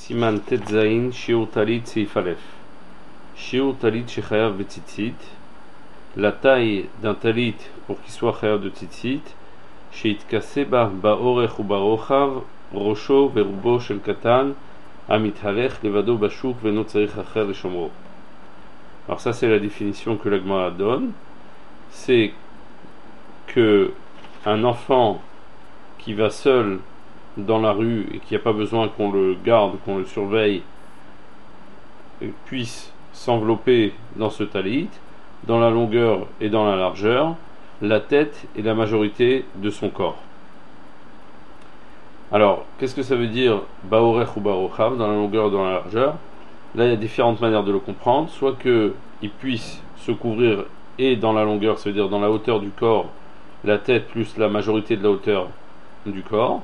Siman Tetzain, Shiur Talit Seif Aleph. Shiur Talit Shechayav Betzitzit. La taille d'un talit pour qu'il soit chayav de tzitzit. Sheitkaseba Baorech ou Barochav, Rosho Verubo Shel Katan, Amithalech Levado Bashuk Veno Tzarich Acher Leshomro. Alors, ça, c'est la définition que la Gemara donne. C'est que un enfant qui va seul dans la rue et qui n'a pas besoin qu'on le garde, qu'on le surveille, puisse s'envelopper dans ce talit, dans la longueur et dans la largeur, la tête et la majorité de son corps. Alors, qu'est-ce que ça veut dire Baorech ou Barochav, dans la longueur et dans la largeur? Là, il y a différentes manières de le comprendre. Soit qu'il puisse se couvrir et dans la longueur, ça veut dire dans la hauteur du corps, la tête plus la majorité de la hauteur du corps,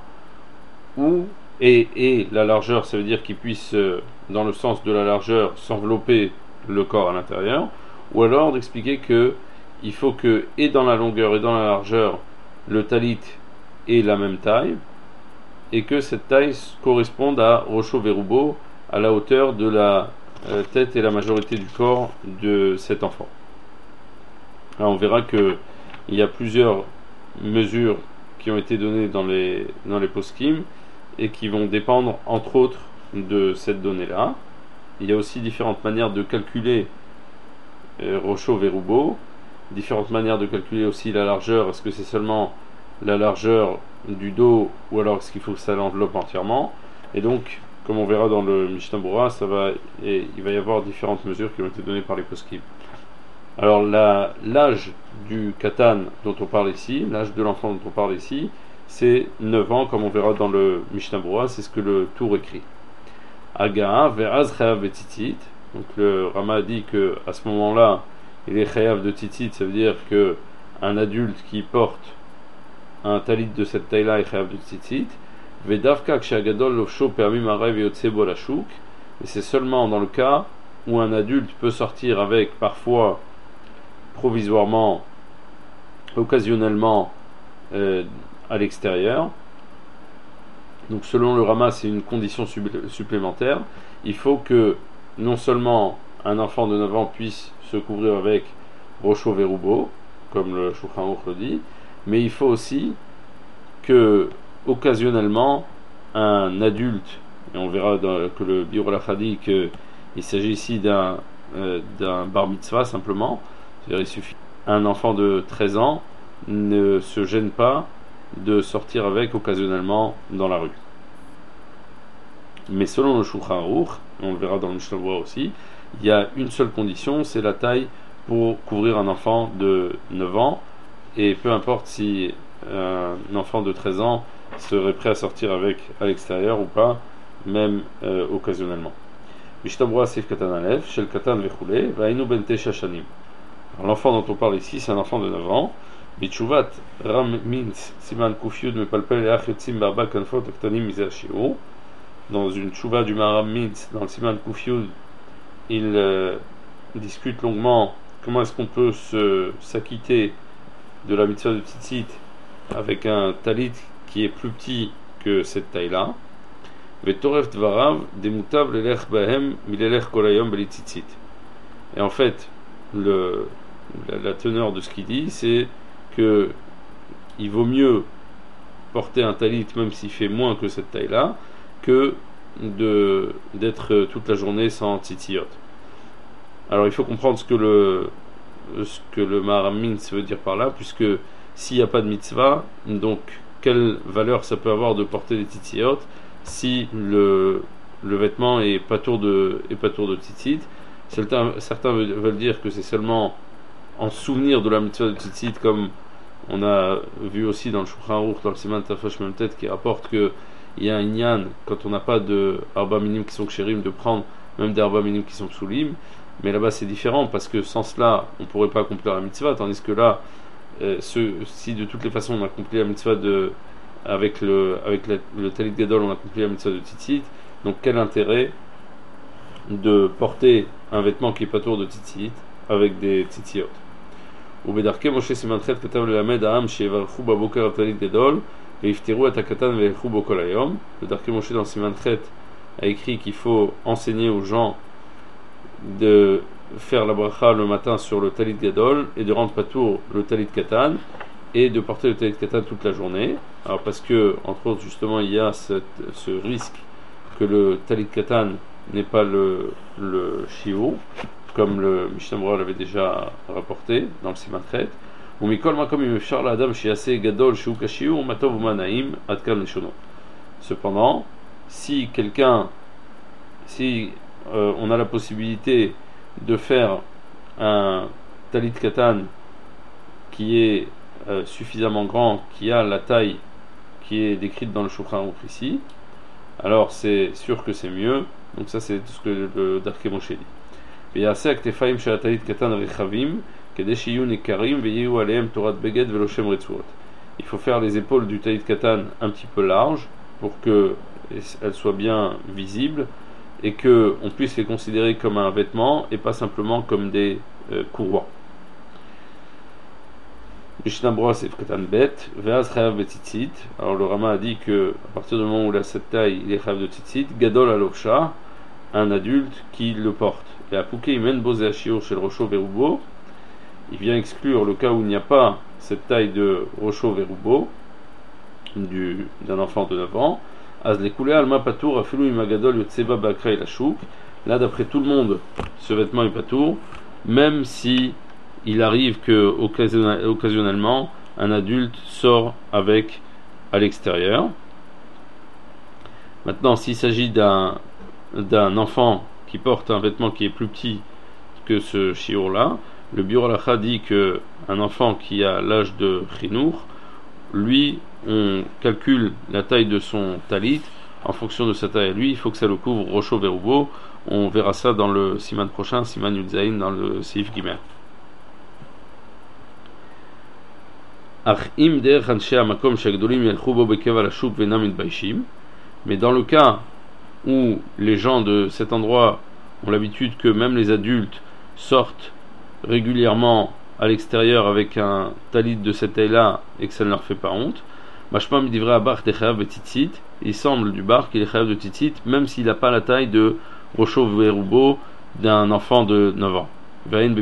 et la largeur, ça veut dire qu'il puisse, dans le sens de la largeur, s'envelopper le corps à l'intérieur, ou alors d'expliquer que il faut que, et dans la longueur et dans la largeur, le talit ait la même taille, et que cette taille corresponde à Rosho Verubo, à la hauteur de la tête et la majorité du corps de cet enfant. Alors on verra qu'il y a plusieurs mesures qui ont été données dans les poskim et qui vont dépendre entre autres de cette donnée-là. Il y a aussi différentes manières de calculer Rosho Verubo, différentes manières de calculer aussi la largeur. Est-ce que c'est seulement la largeur du dos ou alors est-ce qu'il faut que ça l'enveloppe entièrement? Et donc, comme on verra dans le Mishnah Berurah, il va y avoir différentes mesures qui ont été données par les poskim. Alors l'âge du katan dont on parle ici, l'âge de l'enfant dont on parle ici, c'est 9 ans, comme on verra dans le Mishnah Berurah, c'est ce que le Tour écrit. Aga'a ve'az chayav betzitzit. Donc le Rama dit que à ce moment-là, il est chayav de tzitzit, ça veut dire que un adulte qui porte un talit de cette taille-là est chayav de tzitzit. Ve'davka kshagadol lofsho permim arev yotse bo lashuk. Et c'est seulement dans le cas où un adulte peut sortir avec parfois provisoirement, occasionnellement à l'extérieur. Donc selon le Rama, c'est une condition supplémentaire. Il faut que non seulement un enfant de 9 ans puisse se couvrir avec Rosho Verubo, comme le Shulchan Aruch le dit, mais il faut aussi que occasionnellement un adulte, et on verra que le Biur Halacha dit qu'il s'agit ici d'un bar mitzvah simplement, c'est-à-dire il suffit un enfant de 13 ans ne se gêne pas de sortir avec occasionnellement dans la rue. Mais selon le Shulchan Aruch, on le verra dans le Mishnah Berurah aussi, il y a une seule condition, c'est la taille pour couvrir un enfant de 9 ans, et peu importe si un enfant de 13 ans serait prêt à sortir avec à l'extérieur ou pas, même occasionnellement. Mishnah Berurah Seif Katan Aleph, Shel Katan Vechule, Vainu Ben Tesha Shanim. Alors l'enfant dont on parle ici, c'est un enfant de 9 ans. Bichuvat Ram Mintz Siman Kufyud Mepalpel Each Yotzim Barba Kanfot Aktanim Mizer Shiur. Dans une tchouva du Maharam Mintz, dans le Siman Kufyud, il discute longuement comment est-ce qu'on peut s'acquitter de la mitzvah de tzitzit avec un talit qui est plus petit que cette taille-là. Vetoref Dvarav Demutav Lelech Bahem Milelech Kolayom Belitzitzit. Et en fait, la teneur de ce qu'il dit, c'est que il vaut mieux porter un talit même s'il fait moins que cette taille-là que d'être toute la journée sans tzitziyot. Alors il faut comprendre ce que le Maharam Mintz veut dire par là, puisque s'il n'y a pas de mitzvah, donc quelle valeur ça peut avoir de porter des tzitziyot si le vêtement est pas tour de tzitzit? Certains veulent dire que c'est seulement en souvenir de la mitzvah de tzitzit, comme on a vu aussi dans le Shulchan Aruch, dans le Siman Tafash Memtet, qui rapporte qu'il y a un inyan, quand on n'a pas de arba minim qui sont kshérim, de prendre même des arba minim qui sont psulim, mais là-bas c'est différent, parce que sans cela, on ne pourrait pas accomplir la mitzvah, tandis que là, si de toutes les façons on accomplit la mitzvah avec le talit gadol, on accomplit la mitzvah de tzitzit, donc quel intérêt de porter un vêtement qui est pas tour de tzitzit avec des tzitziyot. ובדרכי משה סימן-ח' כתב ללמד העם שיברכו בבוקר על טלית גדול ויפטרו את הקטן וילכו בו כל היום. בדרכי משה dans סימן-ח' a écrit qu'il faut enseigner aux gens de faire la bracha le matin sur le talit gadol et de rendre patour le talit katan et de porter le talit katan toute la journée. Alors parce que, entre autres, justement, il y a ce risque que le talit katan n'est pas le shiur, comme le Mishnah Berurah l'avait déjà rapporté dans le Simatret. Ou mikol makom im efshar la'adam she'yaseh gadol she'hu kashiur matov u'manaim ad kan leshono. Cependant, si on a la possibilité de faire un talit katan qui est suffisamment grand, qui a la taille qui est décrite dans le Shulchan Aruch ici, alors c'est sûr que c'est mieux. Donc ça c'est ce que le Darkei Moshe dit. Il faut faire les épaules du talit katan un petit peu larges pour qu'elles soient bien visibles et qu'on puisse les considérer comme un vêtement et pas simplement comme des courroies. Mishnah Berurah Seif Katan Bet, Ve'az Chayav Betzitzit. Alors le Rama a dit que à partir du moment où il a cette taille, il est Chayav de Tzitzit. Gadol Alosha, un adulte qui le porte. Et à Pouké Imen Bozé Ashiur chez le Rocho Verubo, il vient exclure le cas où il n'y a pas cette taille de Rocho Verubo d'un enfant de 9 ans. Az Lekoulé Alma Patour Afilou Imagadol Yotseba Bakra la Chouk. Là, d'après tout le monde, ce vêtement est patour, même si il arrive que occasionnellement un adulte sort avec à l'extérieur. Maintenant, s'il s'agit d'un enfant qui porte un vêtement qui est plus petit que ce shiur-là, le Biur Halacha dit que un enfant qui a l'âge de Chinour, lui, on calcule la taille de son talit en fonction de sa taille à lui. Il faut que ça le couvre Rocho Verubo. On verra ça dans le Siman prochain, Siman Yudzaïn, dans le Seif Gimel. Mais dans le cas où les gens de cet endroit ont l'habitude que même les adultes sortent régulièrement à l'extérieur avec un talit de cette taille-là et que ça ne leur fait pas honte, il semble du bar qu'il est chayav de tzitzit même s'il n'a pas la taille de Rocho Verubo d'un enfant de 9 ans. Donc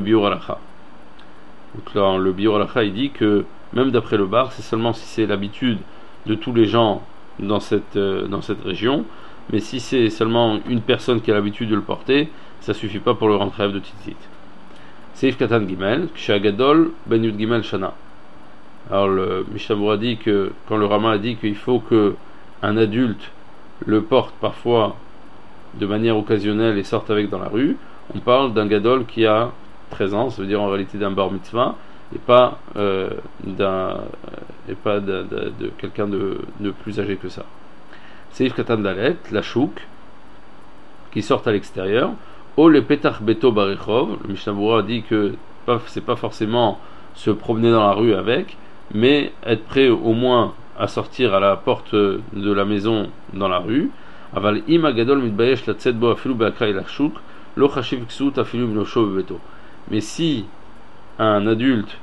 là, le Biur Halacha il dit que même d'après le bar, c'est seulement si c'est l'habitude de tous les gens dans cette région, mais si c'est seulement une personne qui a l'habitude de le porter, ça suffit pas pour le rendre chayav de tzitzit. Seif Katan Gimel, Kshagadol Ben Yud Gimel Shana. Alors le Mishnah Berurah dit que quand le Rama a dit qu'il faut que un adulte le porte parfois de manière occasionnelle et sorte avec dans la rue, on parle d'un gadol qui a 13 ans, ça veut dire en réalité d'un bar mitzvah, et pas de quelqu'un de plus âgé que ça. Seif Katan Dalet, la chouk, qui sortent à l'extérieur. O le petach beto barechov, le Mishnah Berurah dit que c'est pas forcément se promener dans la rue avec, mais être prêt au moins à sortir à la porte de la maison dans la rue. Aval im agadol mitbayesh latzet bo afilu be'akra la chouk, lo chashiv ksut afilu minosho bebeto. Mais si un adulte,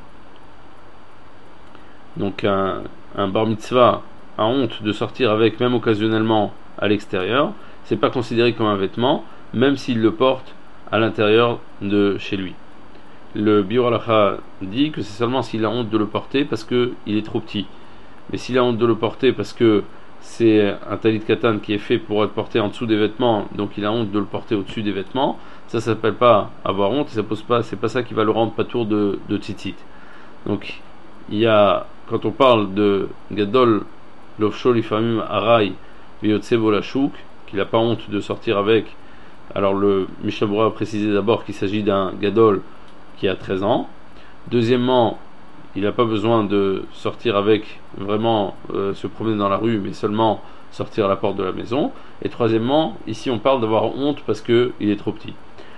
donc un bar mitzvah, a honte de sortir avec, même occasionnellement, à l'extérieur, c'est pas considéré comme un vêtement, même s'il le porte à l'intérieur de chez lui. Le Biur Halacha dit que c'est seulement s'il a honte de le porter parce qu'il est trop petit. Mais s'il a honte de le porter parce que c'est un talit katan qui est fait pour être porté en dessous des vêtements, donc il a honte de le porter au-dessus des vêtements, ça s'appelle pas avoir honte, ça pose pas, c'est pas ça qui va le rendre patour de tzitzit. Donc il y a, quand on parle de gadol lofsho lifamim aray viyotsebo la chouk, qu'il n'a pas honte de sortir avec, alors le Mishnah Berurah a précisé d'abord qu'il s'agit d'un gadol qui a 13 ans. Deuxièmement, il n'a pas besoin de sortir avec vraiment se promener dans la rue, mais seulement sortir à la porte de la maison. Et troisièmement, ici on parle d'avoir honte parce qu'il est trop petit.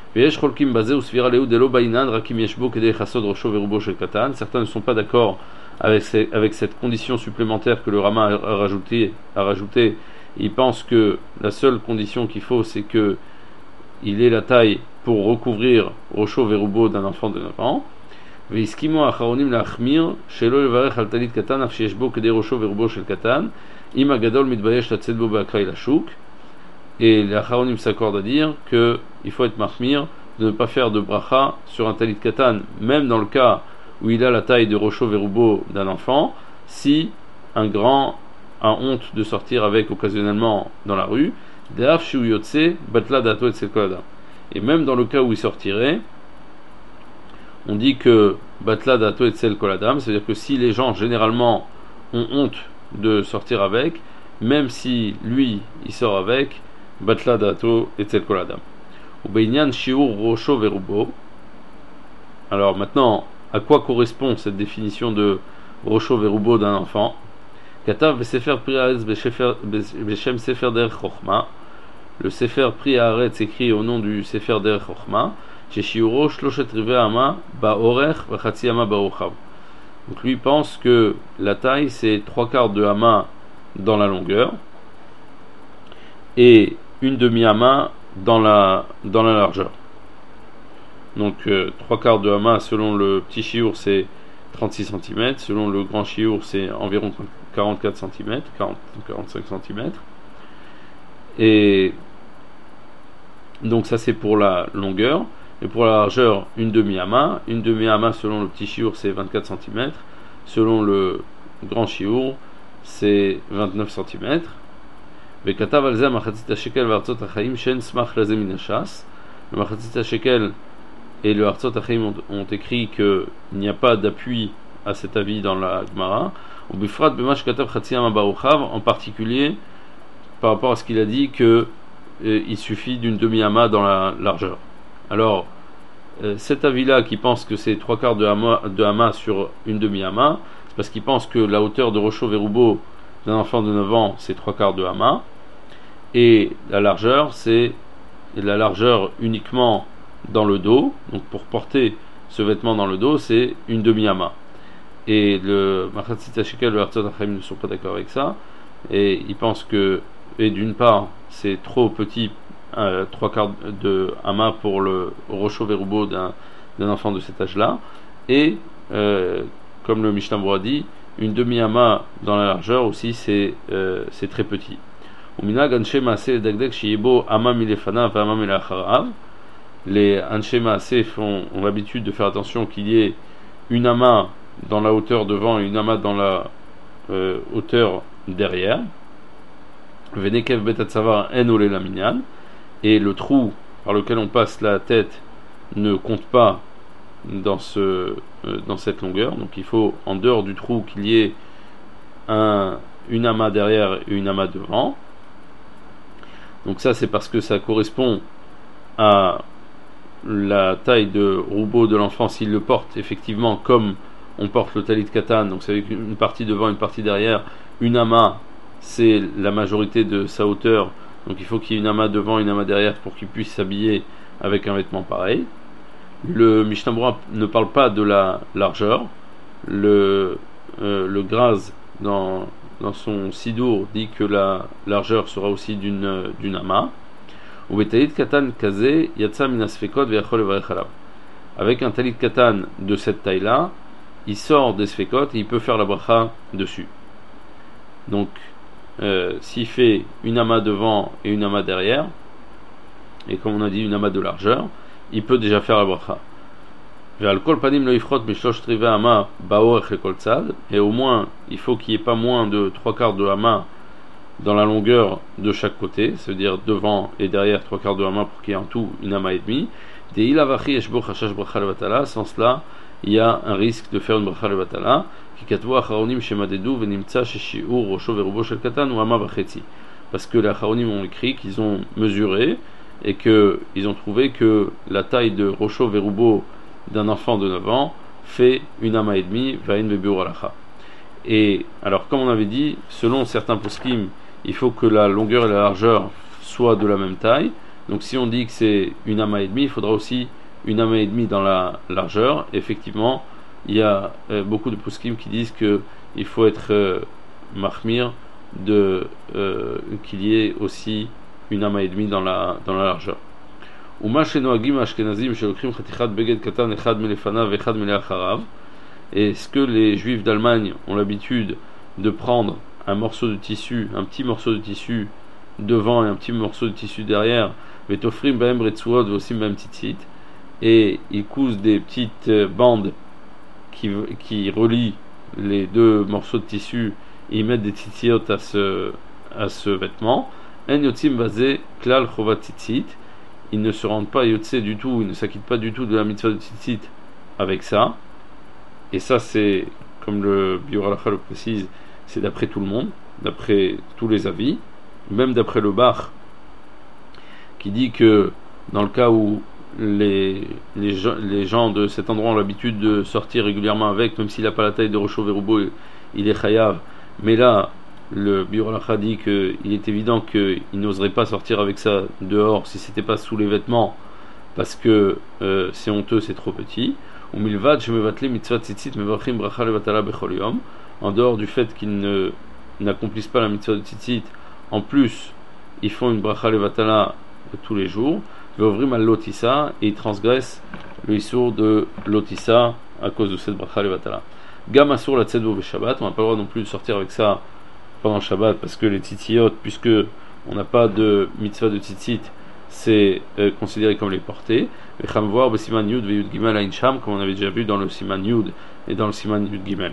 Certains ne sont pas d'accord avec cette condition supplémentaire que le Rama a rajouté. Ils pensent que la seule condition qu'il faut, c'est que il ait la taille pour recouvrir Rocho Verubo d'un enfant de 9 ans. והסכימו האחרונים להחמיר שלא לברך על טלית קטן אף שיש בו כדי ראשו ורובו של קטן אם הגדול מתבייש לצאת בו באקראי לשוק. Et les Acharonim s'accordent à dire qu'il faut être mahmir de ne pas faire de bracha sur un talit katan, même dans le cas où il a la taille de Rocho Verubo d'un enfant, si un grand a honte de sortir avec occasionnellement dans la rue, De'af Shu Yotse, Batla Dato et Tselkolada. Et même dans le cas où il sortirait, on dit que Batla Dato et Tselkoladam, c'est-à-dire que si les gens généralement ont honte de sortir avec, même si lui il sort avec, Batla Dato et Tselkoladam. Ubeinian Shiur Rocho Verubo. Alors maintenant, à quoi correspond cette définition de Rocho Verubo d'un enfant? Katav Besefer Pri Haaretz Beshem Sefer Derech Chochma. Le Sefer Pri Haaretz écrit au nom du Sefer Derech Chochma. Sheshiuro Shloshet Rivei Ama Ba'orech V'Chatzi Ama Ba'ochav. Donc lui pense que la taille c'est 3/4 de Hama dans la longueur et une demi-Hama dans la largeur. Donc 3/4 de Hama selon le petit chiour c'est 36 cm, selon le grand chiour c'est environ 44 cm, 45 cm. Et donc ça c'est pour la longueur. Et pour la largeur, une demi-Hama. Une demi-Hama selon le petit chiour c'est 24 cm. Selon le grand chiour c'est 29 cm. Le Machatzit HaShekel et le Artzot HaChaim ont écrit qu'il n'y a pas d'appui à cet avis dans la Gemara. En particulier par rapport à ce qu'il a dit qu'il suffit d'une demi-Hama dans la largeur. Alors, cet avis-là qui pense que c'est 3/4 de Hama sur une demi-Hama, c'est parce qu'il pense que la hauteur de Rocho Verubo d'un enfant de 9 ans, c'est 3/4 de Hama, et la largeur, c'est la largeur uniquement dans le dos, donc pour porter ce vêtement dans le dos, c'est une demi-Hama. Et le Machatzit HaShekel et le Artzot HaChaim ne sont pas d'accord avec ça, et ils pensent que, et d'une part, c'est trop petit, 3/4 de Hama pour le Rocho Verubo d'un enfant de cet âge-là, et comme le Mishnah Berurah dit, une demi-Hama dans la largeur aussi c'est très petit. Les Anshe Maaseh ont l'habitude de faire attention qu'il y ait une Hama dans la hauteur devant et une Hama dans la hauteur derrière. Venekev betatzavar en ole la minyan. Et le trou par lequel on passe la tête ne compte pas dans cette longueur. Donc il faut en dehors du trou qu'il y ait une Hama derrière et une Hama devant. Donc ça c'est parce que ça correspond à la taille de roubo de l'enfant s'il le porte effectivement comme on porte le talit katan, donc c'est avec une partie devant, une partie derrière. Une Hama c'est la majorité de sa hauteur, donc il faut qu'il y ait une Hama devant, une Hama derrière pour qu'il puisse s'habiller avec un vêtement pareil. Le Mishnah Berurah ne parle pas de la largeur. Le Graz dans son Sidour dit que la largeur sera aussi d'une Hama. Avec un talit katan de cette taille-là, il sort des sfekot et il peut faire la bracha dessus. Donc, s'il fait une Hama devant et une Hama derrière, et comme on a dit une Hama de largeur, il peut déjà faire la bracha. Et au moins, il faut qu'il n'y ait pas moins de 3/4 de Hama dans la longueur de chaque côté, c'est-à-dire devant et derrière 3/4 de Hama pour qu'il y ait en tout une Hama et demi. Sans cela, il y a un risque de faire une bracha levatala. Parce que les Acharonim ont écrit qu'ils ont mesuré et qu'ils ont trouvé que la taille de Rocho Verubo d'un enfant de 9 ans fait une Hama et demi, Vain Bebiur Alacha. Et alors, comme on avait dit, selon certains poskim, il faut que la longueur et la largeur soient de la même taille. Donc si on dit que c'est une Hama et demi, il faudra aussi une Hama et demi dans la largeur. Effectivement, il y a beaucoup de poskim qui disent qu'il faut être mahmir qu'il y ait aussi une Hama et demi dans la largeur. Et est-ce que les juifs d'Allemagne ont l'habitude de prendre un morceau de tissu, un petit morceau de tissu devant et un petit morceau de tissu derrière, Vetofrim Baem Retsuot Vosim Baem Tzitzit, et ils cousent des petites bandes qui relient les deux morceaux de tissu et ils mettent des tzitziot à ce vêtement. En yotzim basé klal chovat tzitzit, ils ne se rendent pas yotze du tout, ils ne s'acquittent pas du tout de la mitzvah de tzitzit avec ça. Et ça, c'est, comme le Biur Halacha le précise, c'est d'après tout le monde, d'après tous les avis, même d'après le Bach, qui dit que dans le cas où les gens de cet endroit ont l'habitude de sortir régulièrement avec, même s'il n'a pas la taille de Rocho Verubo, il est chayav. Mais là, le Biur Halacha dit qu'il est évident qu'il n'oserait pas sortir avec ça dehors si c'était pas sous les vêtements, parce que c'est honteux, c'est trop petit. En dehors du fait qu'ils n'accomplissent pas la mitzvah de tzitzit, en plus, ils font une bracha levatala tous les jours. Ve'ovrim al lotissa, et ils transgressent le issour de lotissa à cause de cette bracha levatala. Gam asur la tzedvo ve'shabbat, on n'a pas le droit non plus de sortir avec ça pendant le Shabbat, parce que les tzitziyot, puisque on n'a pas de mitzvah de tzitzit, c'est considéré comme les portées. Comme on avait déjà vu dans le Siman Yud et dans le Siman Yud Gimel.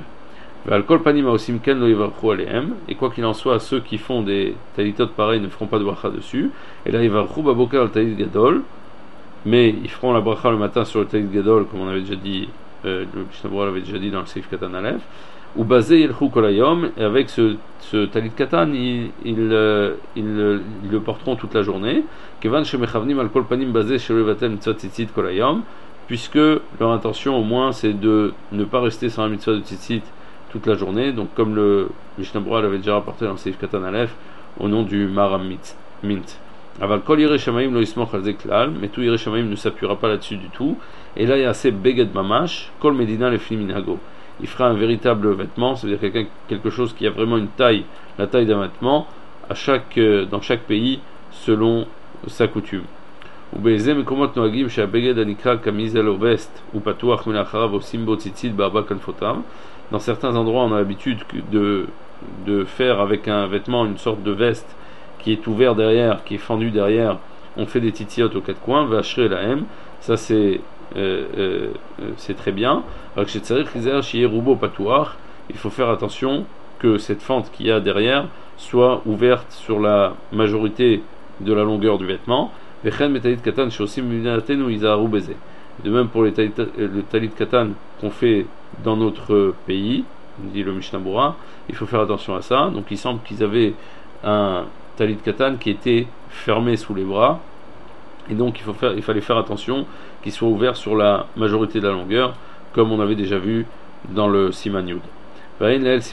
Et quoi qu'il en soit, ceux qui font des talitot pareils ne feront pas de bracha dessus. Et là, talit gadol, mais ils feront la bracha le matin sur le talit gadol, comme on avait déjà dit, le Mishnah l'avait déjà dit dans le Seif Katan Aleph. Ou basé yelchou kolayom, et avec ce talit katan, ils le porteront toute la journée. Kevan shemechavnim al kol panim basé chez le vatel mitzvah tzitzit kolayom, puisque leur intention au moins c'est de ne pas rester sans la mitzvah de tzitzit toute la journée. Donc comme le Mishnah Berurah l'avait déjà rapporté dans le Seif Katan Aleph au nom du Maram Mint. Aval kol yirei shamayim lo yismoch al ze klal, mais tout yirei shamayim ne s'appuiera pas là-dessus du tout. Et là il y a assez beged mamash kol medina lefli minhago. Il fera un véritable vêtement, c'est-à-dire quelque chose qui a vraiment une taille, la taille d'un vêtement, dans chaque pays, selon sa coutume. Dans certains endroits, on a l'habitude de faire avec un vêtement une sorte de veste qui est ouvert derrière, qui est fendu derrière. On fait des titiot aux quatre coins, vachre la M, ça c'est très bien. Alors il faut faire attention que cette fente qu'il y a derrière soit ouverte sur la majorité de la longueur du vêtement. De même pour le talit katan qu'on fait dans notre pays, dit le Mishnah Berurah, il faut faire attention à ça. Donc il semble qu'ils avaient un talit katan qui était fermé sous les bras, et donc il fallait faire attention qu'il soit ouvert sur la majorité de la longueur, comme on avait déjà vu dans le Siman Yud. Donc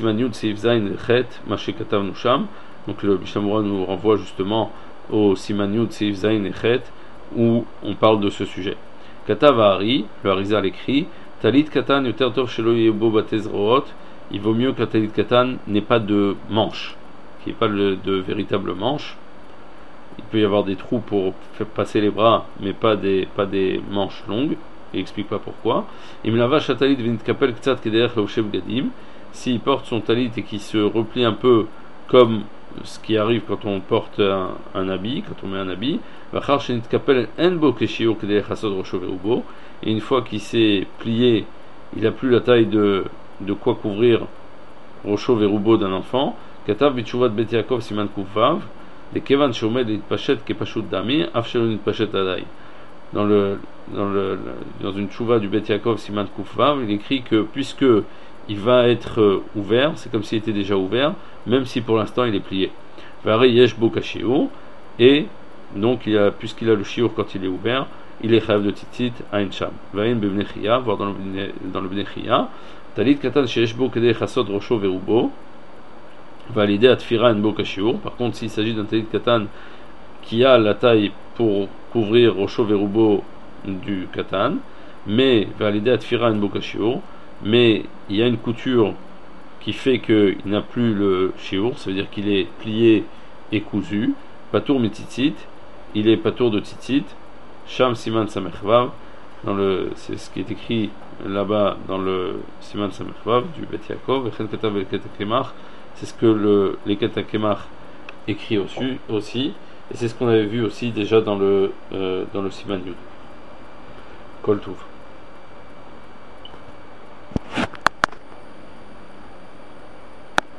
le Mishnah Berurah nous renvoie justement au Siman Yud Seif Zayin et Chet, où on parle de ce sujet. Katav Hari, le Harizal écrit, Talit Katan yoter tov shelo yebo batezroot, il vaut mieux que la Talit Katan n'ait pas de manche, qu'il n'y ait pas de véritable manche. Il peut y avoir des trous pour faire passer les bras, mais pas des manches longues. Il explique pas pourquoi. S'il porte son talit et qu'il se replie un peu comme ce qui arrive quand on porte un habit, quand on met un habit, et une fois qu'il s'est plié, il n'a plus la taille de quoi couvrir Rocho Verubo d'un enfant. Katav Bichuvat Bet Yaakov Siman Kuvav, de Kevan Shomed Itpachet Kepashut Dami, Afshelon Itpachet Adai. Dans une tchouva du Bet Yaakov Siman Kuvav, il écrit que puisque il va être ouvert, c'est comme s'il était déjà ouvert, même si pour l'instant il est plié. Vare Yesh Bo Kashiur, et donc puisqu'il a le shiur quand il est ouvert, il est chayav de tzitzit Ain Sham. Vayin Bebnei Chaya, voir dans le Bnei Chaya, Talit Katan Sheyesh Bo Kedei Chasod Rocho Verubo, validé à Tfira en Bo Kashiur. Par contre, s'il s'agit d'un Talit Katan qui a la taille pour couvrir Rocho Verubo du Katan, mais validé à Tfira en Bo Kashiur, mais il y a une couture qui fait qu'il n'a plus le shiur, ça veut dire qu'il est plié et cousu, patour mitzitzit, il est patour de tzitzit, sham siman samechvav, c'est ce qui est écrit là-bas dans le siman samechvav du Bet Yaakov, c'est ce que les Ket HaKemach écrit aussi, et c'est ce qu'on avait vu aussi déjà dans le Siman Yud. Kol Tuv.